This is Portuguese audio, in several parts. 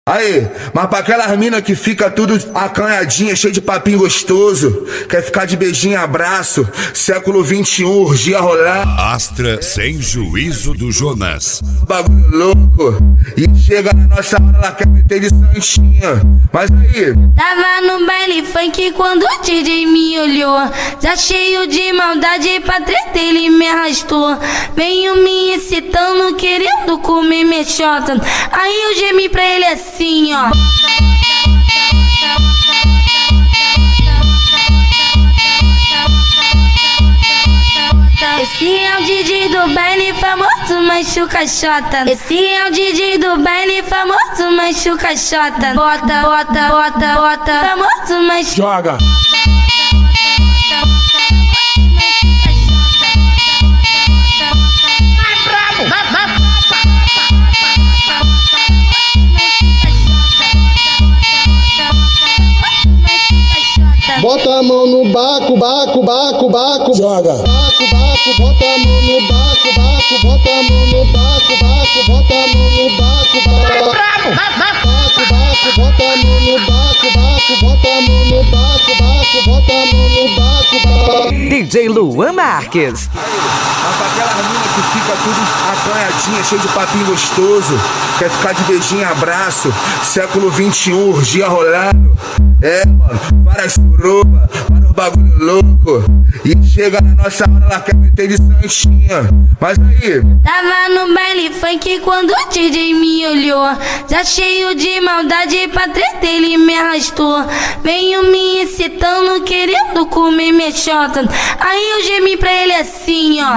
Aí, mas pra aquelas mina que fica tudo acanhadinha, cheio de papinho gostoso, quer ficar de beijinho e abraço, século XXI, urgia rolar. Astra sem juízo do Jonas. Bagulho louco, e chega na nossa hora, ela quer meter de santinha. Mas aí, tava no baile funk quando o DJ me olhou, já cheio de maldade pra treta ele me arrastou. Veio me excitando, querendo comer minha xota. Aí eu gemi pra ele assim, ó. Esse é o DJ do baile famoso Machuca Xota. Esse é o DJ do baile famoso Machuca Xota. Bota, bota, bota, bota, famoso Machuca. Joga. Bota a mão no baco, baco, baco, baco. Joga. Baco, baco, bota a mão no baco, baco, bota a mão no baco, baco, bota a mão no baco, baco. Baco, baco, bota a mão no baco, baco, bota a mão no baco, baco, bota a mão no baco, baco. DJ Luan Marques. mas pra aquelas mina que fica tudo acanhadinha, cheio de papinho gostoso, quer ficar de beijinho e abraço, século XXI, urgia rolando. É, mano, várias suruba, vários bagulho louco. E chega na nossa hora, ela quer meter de santinha. Mas aí, tava no baile funk quando o DJ me olhou, já cheio de maldade pra treta ele me arrastou. Veio me excitando, querendo comer minha xota. Aí eu gemi pra ele assim, ó.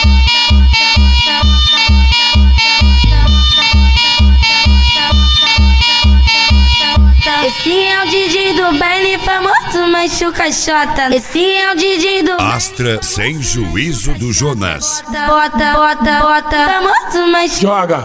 Esse é o DJ do baile famoso Machuca Xota. Esse é o DJ do Astra sem juízo do Jonas. bota, bota, bota, famoso Machuca. Joga.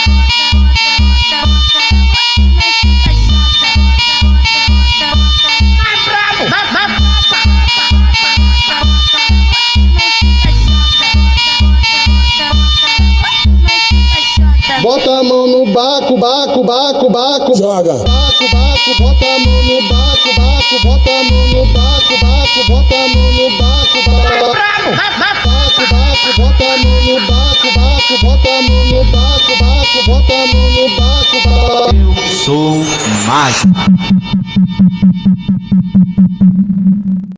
Bota a mão no baco, baco, baco, baco. Joga. Baco, baco, bota a mão no baco, baco, bota a mão no baco, baco, bota a mão no baco, baco. Baco, baco, bota a mão no baco, baco, bota a mão no baco, baco, bota a mão no baco, baco. Eu sou mágico.